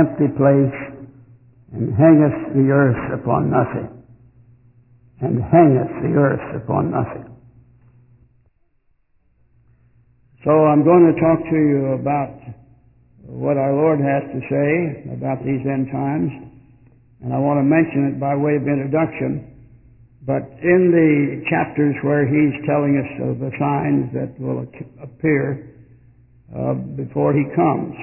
empty place, and hangeth the earth upon nothing. And hangeth the earth upon nothing. So I'm going to talk to you about what our Lord has to say about these end times, and I want to mention it by way of introduction. But in the chapters where He's telling us of the signs that will appear before He comes,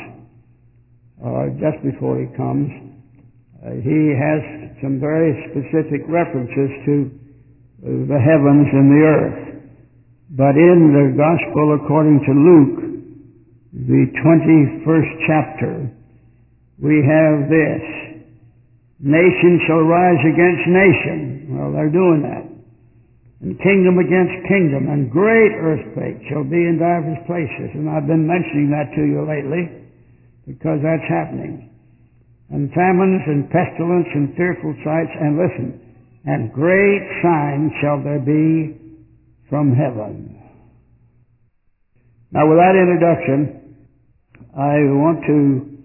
or just before He comes, He has some very specific references to the heavens and the earth. But in the Gospel according to Luke, the 21st chapter, we have this: nation shall rise against nation. Well, they're doing that. And kingdom against kingdom, and great earthquake shall be in divers places. And I've been mentioning that to you lately, because that's happening. And famines and pestilence and fearful sights, and listen, and great signs shall there be from heaven. Now, with that introduction, I want to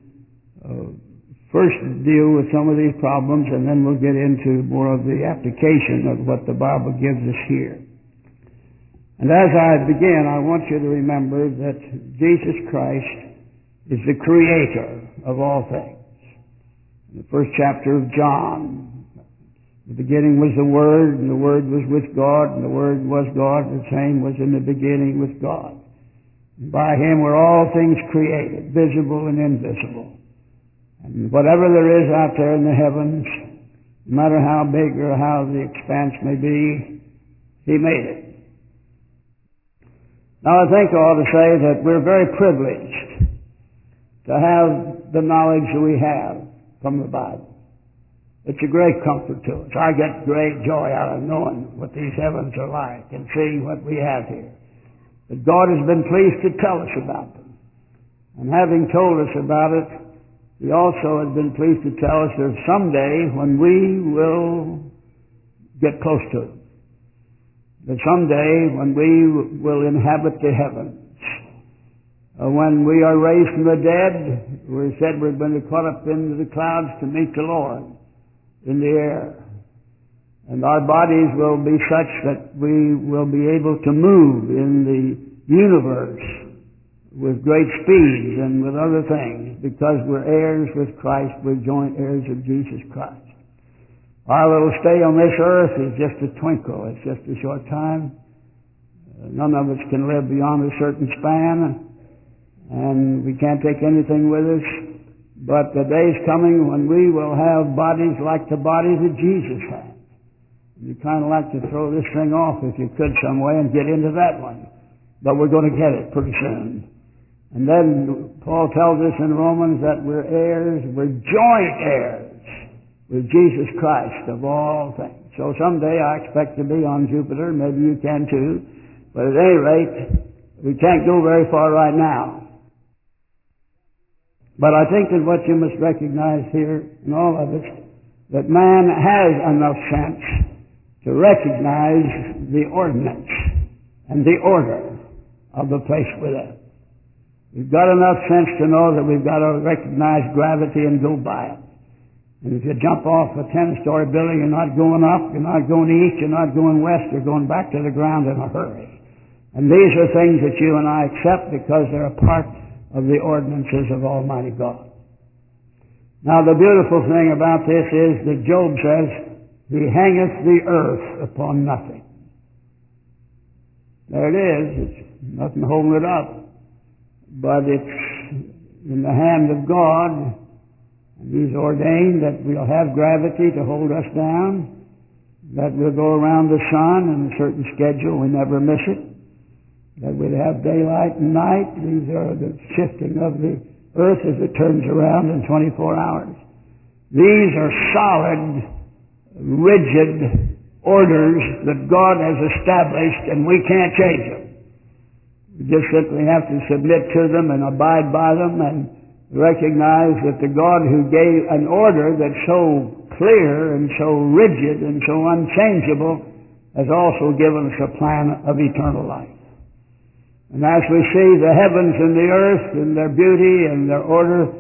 first deal with some of these problems, and then we'll get into more of the application of what the Bible gives us here. And as I begin, I want you to remember that Jesus Christ is the creator of all things. In the first chapter of John, the beginning was the Word, and the Word was with God, and the Word was God. The same was in the beginning with God. And by Him were all things created, visible and invisible. And whatever there is out there in the heavens, no matter how big or how the expanse may be, He made it. Now I think I ought to say that we're very privileged to have the knowledge that we have from the Bible. It's a great comfort to us. I get great joy out of knowing what these heavens are like and seeing what we have here. But God has been pleased to tell us about them. And having told us about it, He also has been pleased to tell us there's someday when we will get close to them. That someday when we will inhabit the heavens. When we are raised from the dead, we said we're going to be caught up into the clouds to meet the Lord in the air. And our bodies will be such that we will be able to move in the universe with great speeds and with other things, because we're heirs with Christ, we're joint heirs of Jesus Christ. Our little stay on this earth is just a twinkle. It's just a short time. None of us can live beyond a certain span, and we can't take anything with us. But the day's coming when we will have bodies like the body that Jesus had. You'd kind of like to throw this thing off if you could some way and get into that one. But we're going to get it pretty soon. And then Paul tells us in Romans that we're heirs, we're joint heirs with Jesus Christ of all things. So someday I expect to be on Jupiter. Maybe you can too. But at any rate, we can't go very far right now. But I think that what you must recognize here in all of us, that man has enough sense to recognize the ordinance and the order of the place we're in. We've got enough sense to know that we've got to recognize gravity and go by it. And if you jump off a 10-story building, you're not going up, you're not going east, you're not going west, you're going back to the ground in a hurry. And these are things that you and I accept because they're a part of the ordinances of Almighty God. Now the beautiful thing about this is that Job says, He hangeth the earth upon nothing. There it is. It's nothing holding it up. But it's in the hand of God. And He's ordained that we'll have gravity to hold us down, that we'll go around the sun in a certain schedule, we never miss it, that we'll have daylight and night. These are the shifting of the earth as it turns around in 24 hours. These are solid, rigid orders that God has established, and we can't change them. We just simply have to submit to them and abide by them and recognize that the God who gave an order that's so clear and so rigid and so unchangeable has also given us a plan of eternal life. And as we see the heavens and the earth and their beauty and their order,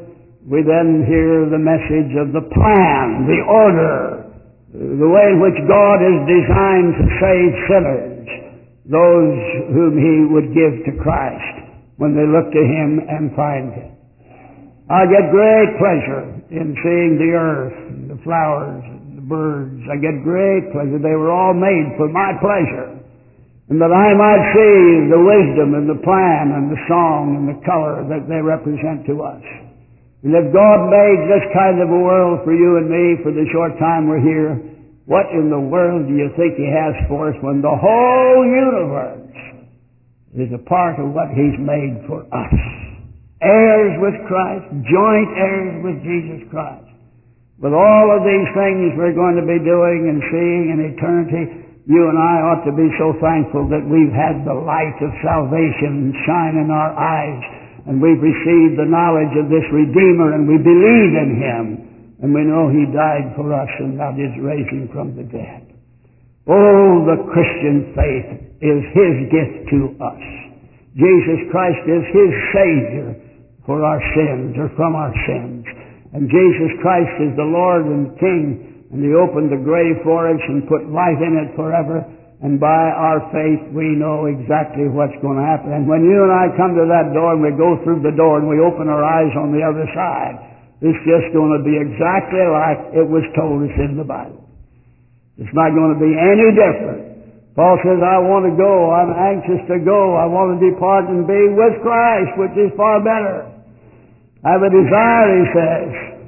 we then hear the message of the plan, the order, the way in which God is designed to save sinners, those whom He would give to Christ when they look to Him and find Him. I get great pleasure in seeing the earth, and the flowers, and the birds. I get great pleasure. They were all made for my pleasure, and that I might see the wisdom and the plan and the song and the color that they represent to us. And if God made this kind of a world for you and me for the short time we're here, what in the world do you think He has for us when the whole universe is a part of what He's made for us? Heirs with Christ, joint heirs with Jesus Christ. With all of these things we're going to be doing and seeing in eternity, you and I ought to be so thankful that we've had the light of salvation shine in our eyes, and we've received the knowledge of this Redeemer, and we believe in Him, and we know He died for us, and that is raising from the dead. Oh, the Christian faith is His gift to us. Jesus Christ is His Savior for our sins, or from our sins. And Jesus Christ is the Lord and King, and He opened the grave for us and put life in it forever. And by our faith, we know exactly what's going to happen. And when you and I come to that door and we go through the door and we open our eyes on the other side, it's just going to be exactly like it was told us in the Bible. It's not going to be any different. Paul says, I want to go. I'm anxious to go. I want to depart and be with Christ, which is far better. I have a desire, he says.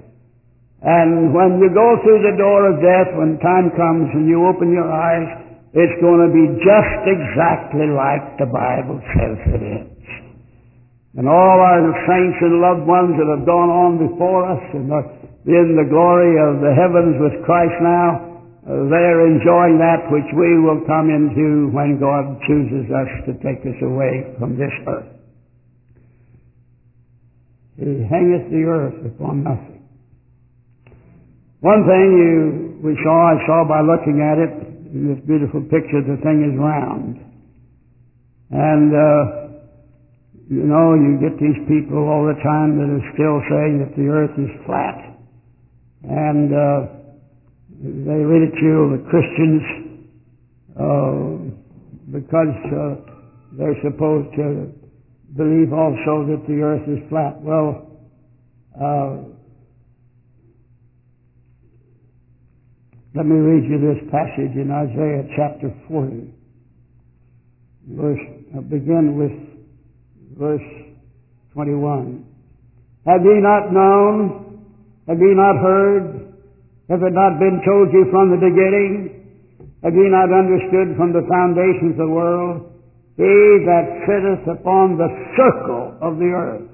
And when you go through the door of death, when time comes and you open your eyes, it's going to be just exactly like the Bible says it is. And all our saints and loved ones that have gone on before us and are in the glory of the heavens with Christ now, they're enjoying that which we will come into when God chooses us to take us away from this earth. He hangeth the earth upon nothing. One thing I saw by looking at it, in this beautiful picture, the thing is round. And, you get these people all the time that are still saying that the earth is flat. And they ridicule the Christians because they're supposed to believe also that the earth is flat. Well, let me read you this passage in Isaiah chapter 40. Begin with verse 21. Have ye not known? Have ye not heard? Have it not been told you from the beginning? Have ye not understood from the foundations of the world? He that sitteth upon the circle of the earth.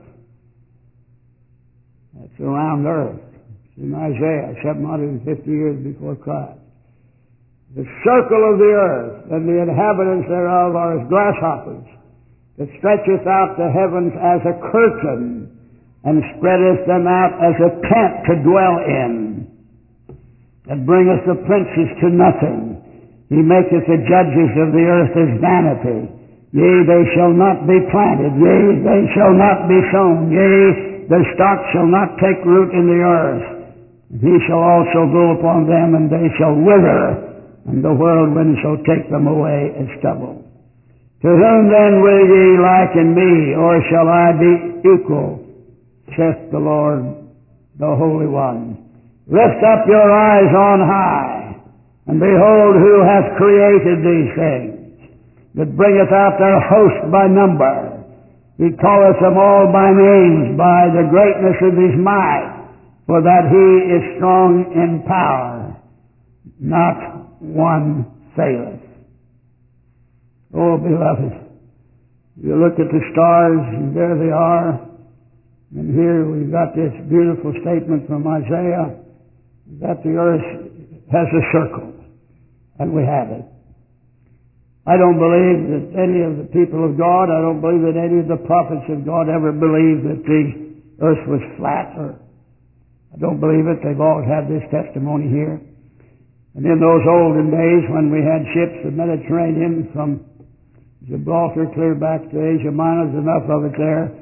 That's a round earth. In Isaiah, 750 years before Christ. The circle of the earth and the inhabitants thereof are as grasshoppers, that stretcheth out the heavens as a curtain, and spreadeth them out as a tent to dwell in, that bringeth the princes to nothing. He maketh the judges of the earth as vanity. Yea, they shall not be planted. Yea, they shall not be sown. Yea, their stock shall not take root in the earth. He shall also go upon them, and they shall wither, and the whirlwind shall take them away as stubble. To whom then will ye liken me, or shall I be equal, saith the Lord, the Holy One? Lift up your eyes on high, and behold who hath created these things, that bringeth out their host by number. He calleth them all by names, by the greatness of His might, for that He is strong in power, not one faileth. Oh, beloved, you look at the stars, and there they are. And here we've got this beautiful statement from Isaiah that the earth has a circle, and we have it. I don't believe that any of the people of God, I don't believe that any of the prophets of God ever believed that the earth was flat, or I don't believe it. They've all had this testimony here. And in those olden days when we had ships, the Mediterranean from Gibraltar clear back to Asia Minor, there's enough of it there.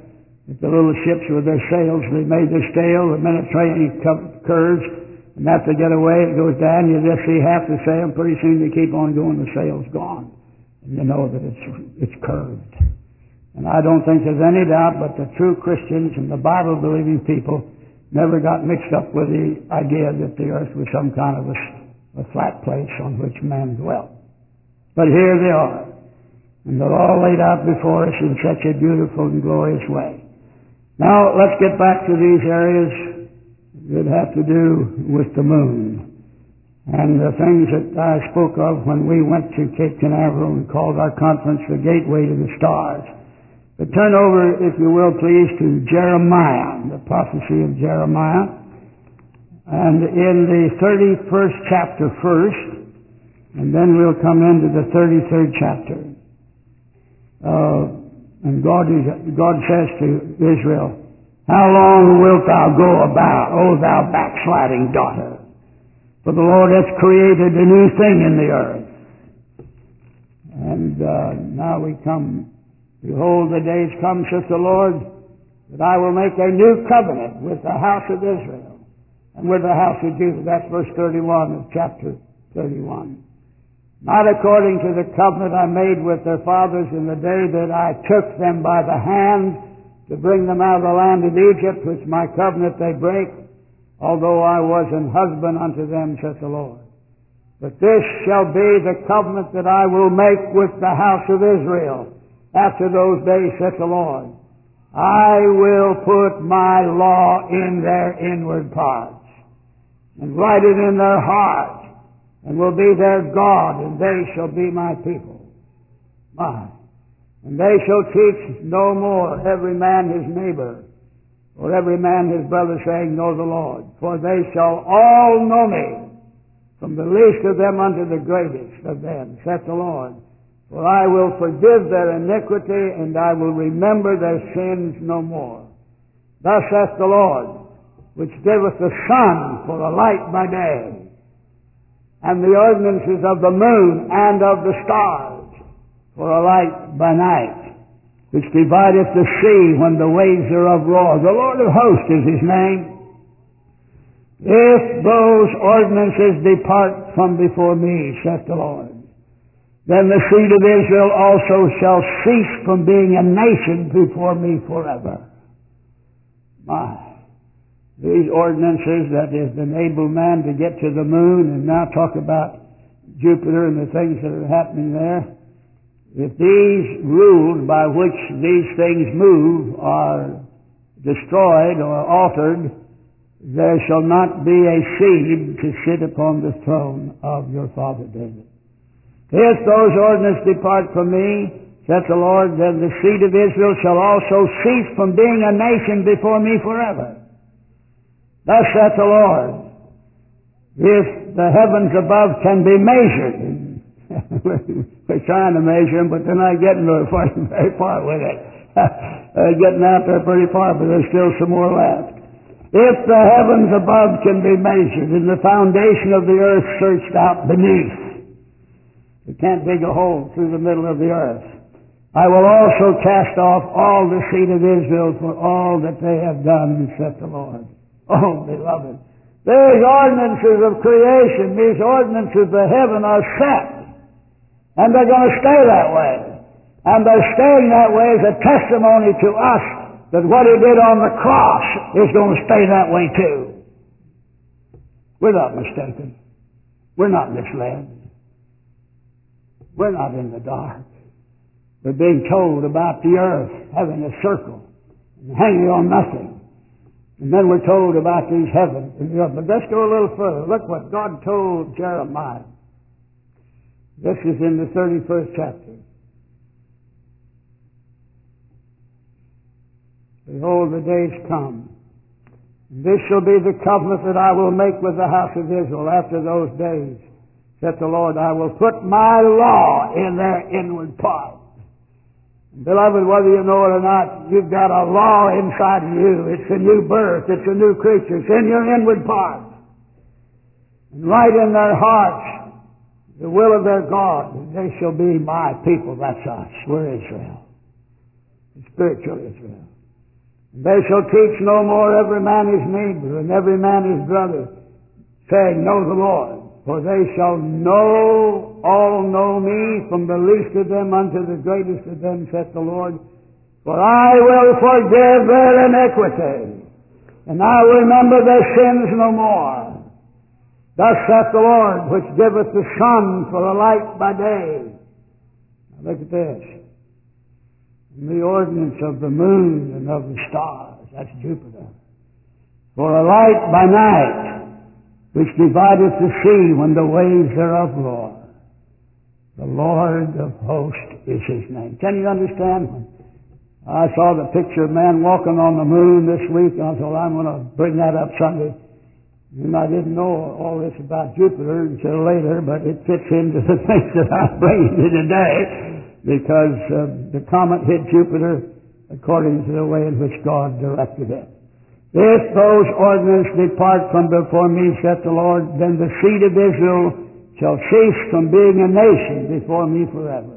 If the little ships with their sails, they made their sail, the Mediterranean curves, and after they get away, it goes down, you just see half the sail, and pretty soon they keep on going, the sail's gone. And you know that it's curved. And I don't think there's any doubt but the true Christians and the Bible-believing people never got mixed up with the idea that the earth was some kind of a flat place on which man dwelt. But here they are. And they're all laid out before us in such a beautiful and glorious way. Now, let's get back to these areas that have to do with the moon. And the things that I spoke of when we went to Cape Canaveral and called our conference the Gateway to the Stars. But turn over, if you will, please, to Jeremiah, the prophecy of Jeremiah. And in the 31st chapter first, and then we'll come into the 33rd chapter. And God says to Israel, "How long wilt thou go about, O thou backsliding daughter? For the Lord hath created a new thing in the earth." And now we come, "Behold, the days come, saith the Lord, that I will make a new covenant with the house of Israel and with the house of Judah." That's verse 31 of chapter 31. "Not according to the covenant I made with their fathers in the day that I took them by the hand to bring them out of the land of Egypt, which my covenant they break, although I was an husband unto them, saith the Lord. But this shall be the covenant that I will make with the house of Israel after those days, saith the Lord. I will put my law in their inward parts, and write it in their hearts, and will be their God, and they shall be my people. And they shall teach no more every man his neighbor, or every man his brother, saying, Know the Lord. For they shall all know me, from the least of them unto the greatest of them, saith the Lord. For I will forgive their iniquity, and I will remember their sins no more. Thus saith the Lord, which giveth the sun for a light by day, and the ordinances of the moon and of the stars for a light by night, which divideth the sea when the waves thereof roar. The Lord of hosts is his name. If those ordinances depart from before me, saith the Lord, then the seed of Israel also shall cease from being a nation before me forever. These ordinances that has enabled man to get to the moon, and now talk about Jupiter and the things that are happening there, if these rules by which these things move are destroyed or altered, there shall not be a seed to sit upon the throne of your father David. If those ordinances depart from me, saith the Lord, then the seed of Israel shall also cease from being a nation before me forever. Thus saith the Lord, if the heavens above can be measured, we're trying to measure them, but they're not getting very far with it. They're getting out there pretty far, but there's still some more left. If the heavens above can be measured, and the foundation of the earth searched out beneath, you can't dig a hole through the middle of the earth, I will also cast off all the seed of Israel for all that they have done, saith the Lord. Oh, beloved, these ordinances of creation, these ordinances of heaven are set. And they're going to stay that way. And they're staying that way as a testimony to us that what he did on the cross is going to stay that way too. We're not mistaken. We're not misled. We're not in the dark. We're being told about the earth having a circle and hanging on nothing. And then we're told about these heavens and the earth. But let's go a little further. Look what God told Jeremiah. This is in the 31st chapter. Behold, the days come. And this shall be the covenant that I will make with the house of Israel after those days, saith the Lord. I will put my law in their inward part. Beloved, whether you know it or not, you've got a law inside of you. It's a new birth. It's a new creature. It's in your inward part. And right in their hearts, the will of their God, and they shall be my people. That's us. We're Israel. Spiritual Israel. They shall teach no more every man his neighbor and every man his brother, saying, Know the Lord. For they shall all know me, from the least of them unto the greatest of them, saith the Lord. For I will forgive their iniquity, and I will remember their sins no more. Thus saith the Lord, which giveth the sun for a light by day. Now look at this. The ordinance of the moon and of the stars, that's Jupiter. For a light by night, which divideth the sea when the waves thereof roar. The Lord of hosts is his name. Can you understand? I saw the picture of man walking on the moon this week, and I thought, I'm going to bring that up Sunday. And I didn't know all this about Jupiter until later, but it fits into the things that I'm bringing you today, because the comet hit Jupiter according to the way in which God directed it. If those ordinances depart from before me, saith the Lord, then the seed of Israel shall cease from being a nation before me forever.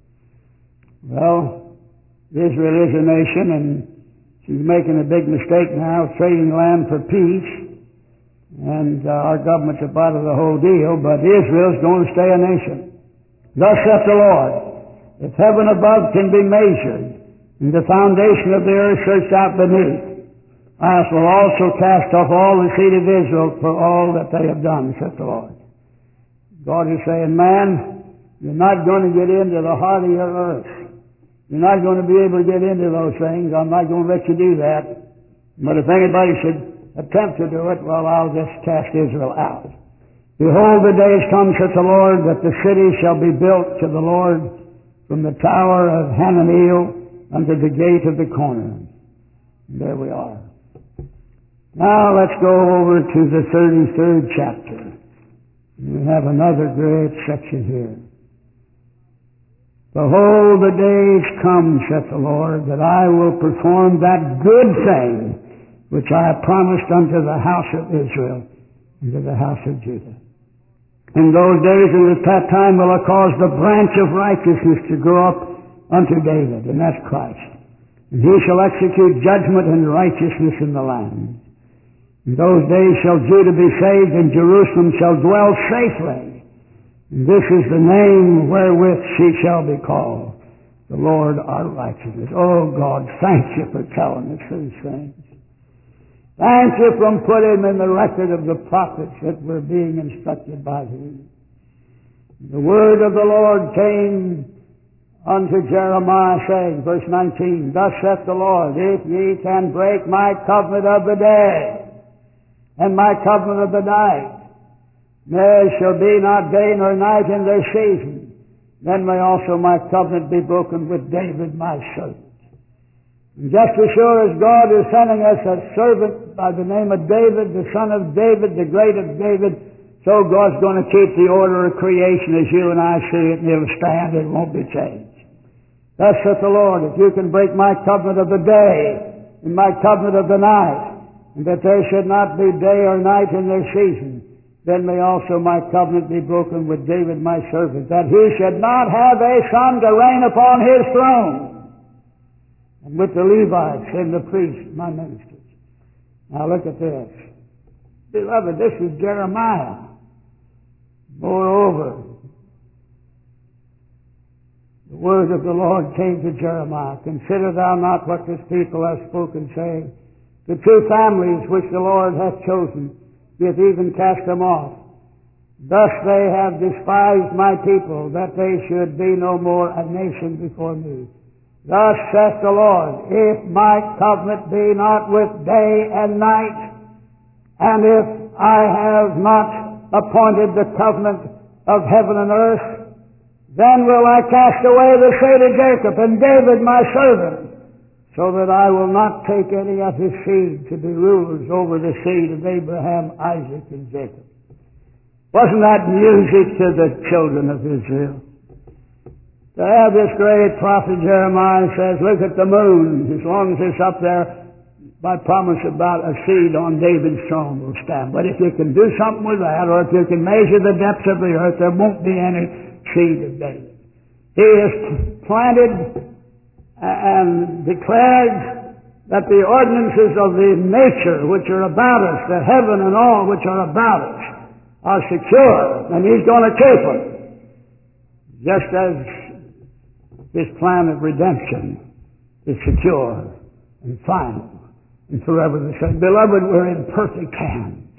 Well, Israel is a nation, and she's making a big mistake now, trading land for peace, and our government's a part of the whole deal, but Israel's going to stay a nation. Thus saith the Lord, if heaven above can be measured, and the foundation of the earth searched out beneath, I will also cast off all the seed of Israel for all that they have done, saith the Lord. God is saying, man, you're not going to get into the heart of your earth. You're not going to be able to get into those things. I'm not going to let you do that. But if anybody should attempt to do it, well, I'll just cast Israel out. Behold, the days come, saith the Lord, that the city shall be built to the Lord from the tower of Hananeel unto the gate of the corner. And there we are. Now let's go over to the 33rd chapter. We have another great section here. Behold, the days come, saith the Lord, that I will perform that good thing which I have promised unto the house of Israel and to the house of Judah. In those days and at that time will I cause the branch of righteousness to grow up unto David, and that's Christ. And he shall execute judgment and righteousness in the land. In those days shall Judah be saved, and Jerusalem shall dwell safely. And this is the name wherewith she shall be called, the Lord our righteousness. Oh God, thank you for telling us these things. Thank you for putting them in the record of the prophets that were being instructed by thee. The word of the Lord came unto Jeremiah, saying, verse 19, Thus saith the Lord, if ye can break my covenant of the day, and my covenant of the night, there shall be not day nor night in their season, then may also my covenant be broken with David my servant. And just as sure as God is sending us a servant by the name of David, the son of David, the great of David, so God's going to keep the order of creation as you and I see it, and it'll stand, it won't be changed. Thus saith the Lord, if you can break my covenant of the day and my covenant of the night, and that there should not be day or night in their season, then may also my covenant be broken with David my servant, that he should not have a son to reign upon his throne, and with the Levites and the priests, my ministers. Now look at this. Beloved, this is Jeremiah. Moreover, the word of the Lord came to Jeremiah. Consider thou not what this people hath spoken, saying, the two families which the Lord hath chosen, yet even cast them off. Thus they have despised my people, that they should be no more a nation before me. Thus saith the Lord, if my covenant be not with day and night, and if I have not appointed the covenant of heaven and earth, then will I cast away the seed of Jacob and David my servant, so that I will not take any of his seed to be rulers over the seed of Abraham, Isaac, and Jacob. Wasn't that music to the children of Israel? To have this great prophet Jeremiah says, look at the moon, as long as it's up there, my promise about a seed on David's throne will stand. But if you can do something with that, or if you can measure the depths of the earth, there won't be any seed of David. He is planted and declared that the ordinances of the nature which are about us, the heaven and all which are about us, are secure, and He's going to keep them. Just as His plan of redemption is secure and final and forever the same. Beloved, we're in perfect hands.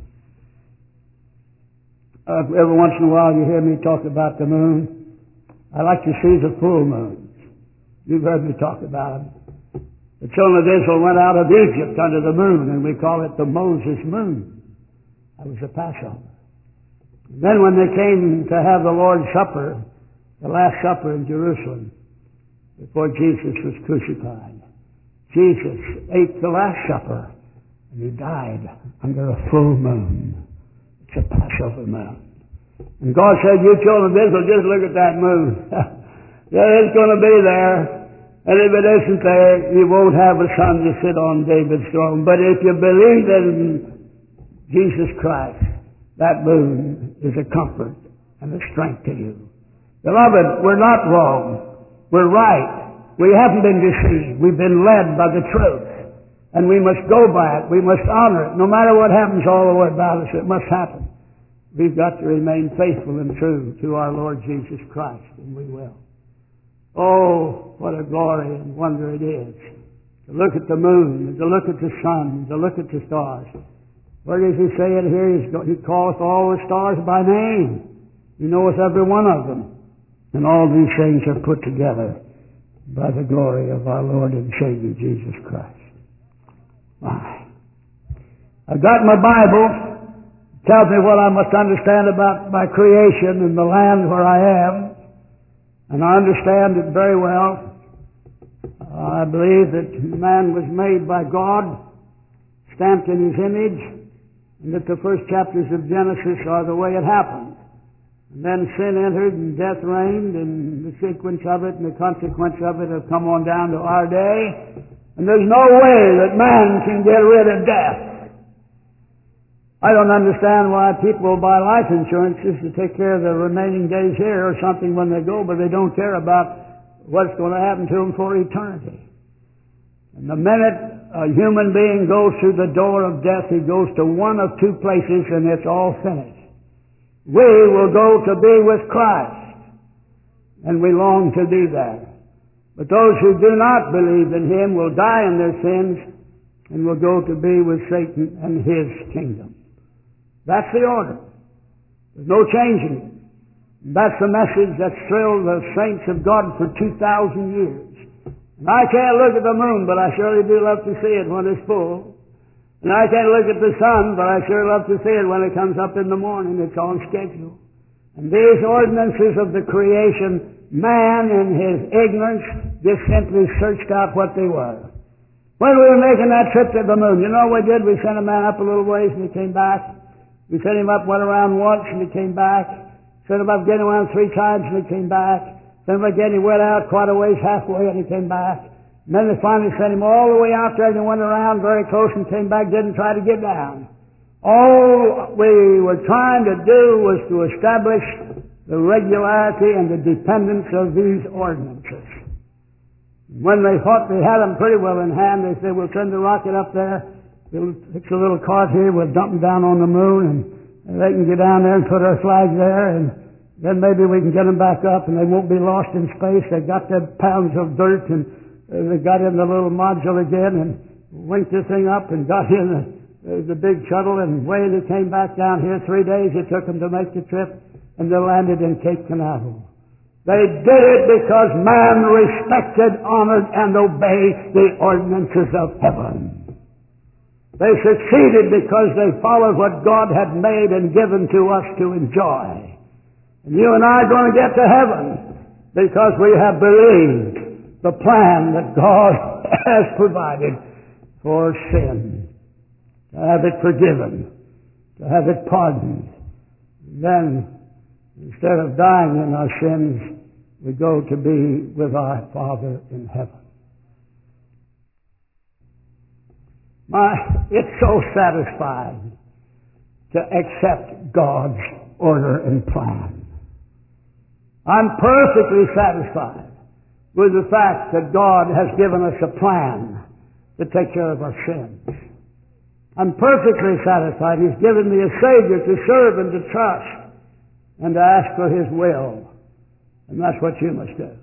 Every once in a while you hear me talk about the moon. I like to see the full moons. You've heard me talk about them. The children of Israel went out of Egypt under the moon, and we call it the Moses moon. That was the Passover. And then when they came to have the Lord's Supper, the Last Supper in Jerusalem, before Jesus was crucified, Jesus ate the Last Supper, and He died under a full moon. It's a Passover moon. And God said, you children of Israel, just look at that moon. It's going to be there. And if it isn't there, you won't have a son to sit on David's throne. But if you believe in Jesus Christ, that moon is a comfort and a strength to you. Beloved, we're not wrong. We're right. We haven't been deceived. We've been led by the truth. And we must go by it. We must honor it. No matter what happens all the way about us, it must happen. We've got to remain faithful and true to our Lord Jesus Christ, and we will. Oh, what a glory and wonder it is to look at the moon, and to look at the sun, and to look at the stars. Where does He say it here? He calleth all the stars by name. He knoweth every one of them. And all these things are put together by the glory of our Lord and Savior Jesus Christ. I've got my Bible. It tells me what I must understand about my creation and the land where I am. And I understand it very well. I believe that man was made by God, stamped in His image, and that the first chapters of Genesis are the way it happened. And then sin entered and death reigned, and the sequence of it and the consequence of it have come on down to our day. And there's no way that man can get rid of death. I don't understand why people buy life insurances to take care of their remaining days here or something when they go, but they don't care about what's going to happen to them for eternity. And the minute a human being goes through the door of death, he goes to one of two places, and it's all finished. We will go to be with Christ, and we long to do that. But those who do not believe in Him will die in their sins and will go to be with Satan and his kingdom. That's the order. There's no changing it. And that's the message that's thrilled the saints of God for 2,000 years. And I can't look at the moon, but I surely do love to see it when it's full. And I can't look at the sun, but I sure love to see it when it comes up in the morning. It's on schedule. And these ordinances of the creation, man in his ignorance just simply searched out what they were. When we were making that trip to the moon, you know what we did? We sent a man up a little ways and he came back. We sent him up, went around once and he came back. Sent him up again around 3 times and he came back. Sent him again, he went out quite a ways halfway and he came back. And then they finally sent him all the way out there and he went around very close and came back, didn't try to get down. All we were trying to do was to establish the regularity and the dependence of these ordinances. When they thought they had them pretty well in hand, they said, we'll send the rocket up there. We'll fix a little cart here. We'll dump them down on the moon, and they can get down there and put our flag there, and then maybe we can get them back up, and they won't be lost in space. They got their pounds of dirt, and they got in the little module again, and winked the thing up, and got in the big shuttle, and way they came back down here. 3 days it took them to make the trip, and they landed in Cape Canaveral. They did it because man respected, honored, and obeyed the ordinances of heaven. They succeeded because they followed what God had made and given to us to enjoy. And you and I are going to get to heaven because we have believed the plan that God has provided for sin. To have it forgiven, to have it pardoned. Then, instead of dying in our sins, we go to be with our Father in heaven. It's so satisfying to accept God's order and plan. I'm perfectly satisfied with the fact that God has given us a plan to take care of our sins. I'm perfectly satisfied. He's given me a Savior to serve and to trust and to ask for His will. And that's what you must do.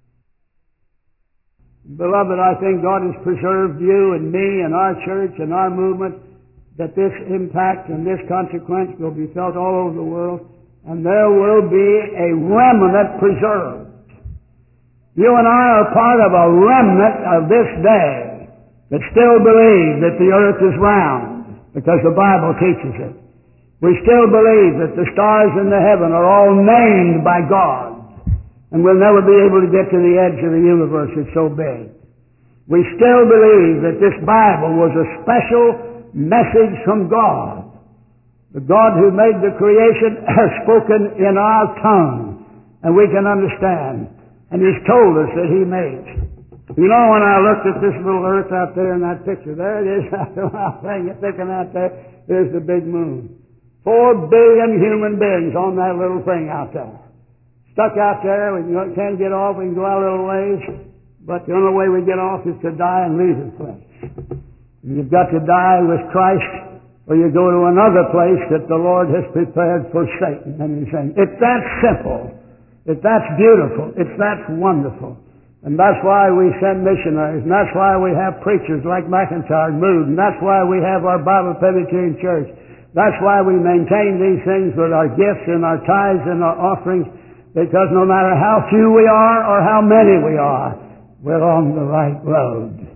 Beloved, I think God has preserved you and me and our church and our movement, that this impact and this consequence will be felt all over the world, and there will be a remnant preserved. You and I are part of a remnant of this day that still believe that the earth is round, because the Bible teaches it. We still believe that the stars in the heaven are all named by God, and we'll never be able to get to the edge of the universe. It's so big. We still believe that this Bible was a special message from God. The God who made the creation has spoken in our tongue, and we can understand. And He's told us that He makes. You know, when I looked at this little earth out there in that picture, there it is, thinking out there, there's the big moon. 4 billion human beings on that little thing out there. Stuck out there, we can't get off, we can go out a little ways, but the only way we get off is to die and leave this place. You've got to die with Christ, or you go to another place that the Lord has prepared for Satan. And He's saying, it's that simple, it's that beautiful, it's that wonderful. And that's why we send missionaries, and that's why we have preachers like McIntyre and Mood, and that's why we have our Bible Presbyterian Church. That's why we maintain these things with our gifts and our tithes and our offerings, because no matter how few we are or how many we are, we're on the right road.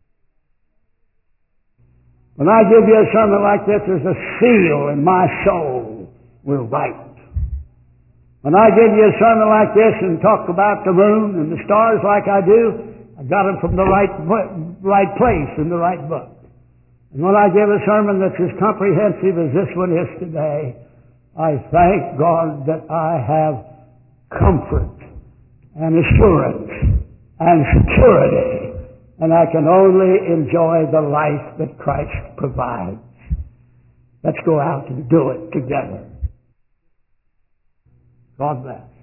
When I give you a sermon like this, there's a seal in my soul. We're right. When I give you a sermon like this and talk about the moon and the stars like I do, I got them from the right place in the right book. And when I give a sermon that's as comprehensive as this one is today, I thank God that I have comfort and assurance and security, and I can only enjoy the life that Christ provides. Let's go out and do it together. God bless.